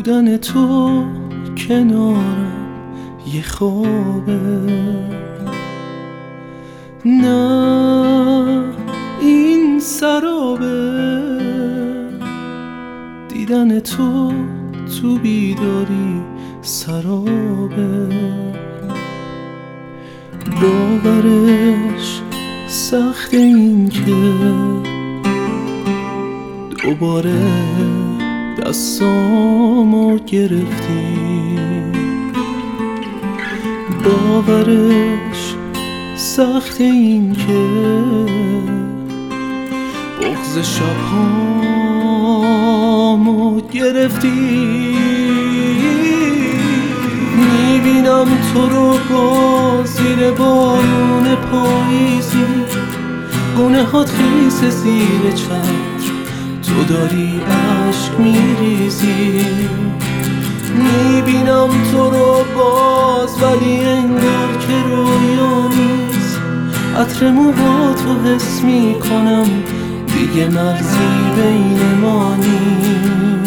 بودن تو کنارم یه خوابه، نه این سرابه. دیدن تو تو بیداری سرابه، باورش سخت این که دوباره دستامو گرفتی، باورش سخت این که بغض شبهامو گرفتی. میبینم تو رو باز زیر بارون پاییزی، گناهات خیس زیر چتر، تو داری عشق میریزی. میبینم تو رو باز ولی انگار که رویا نیست، عطر موهاتو حس میکنم دیگه مرزی بین ما نیست.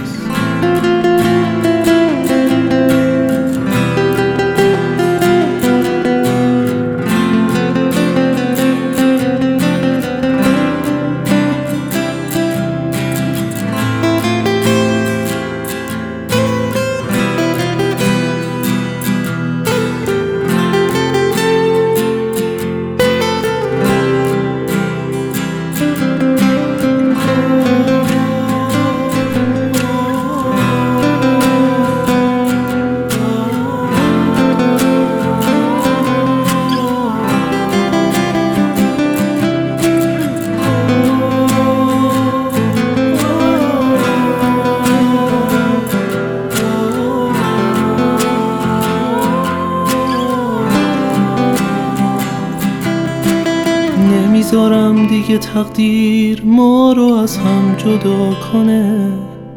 نمیذارم دیگه تقدیر ما رو از هم جدا کنه،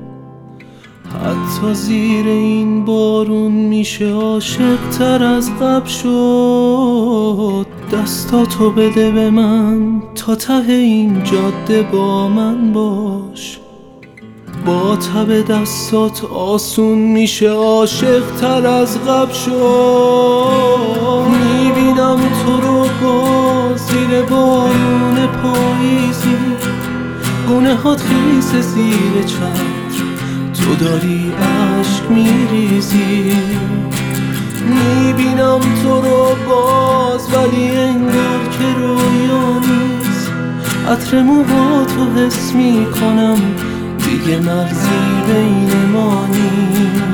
حتی زیر این بارون میشه عاشق تر از قبل شد. دستاتو بده به من تا ته این جاده با من باش، با تب دستات آسون میشه عاشق تر از قبل شد. میبینم تو رو باز زیر بارون پاییزی، گناهات خیس زیر چتر، تو داری عشق میریزی. میبینم تو رو باز ولی انگار که رویا نیست، عطر موهاتو حس میکنم دیگه مرزی بین ما نیست.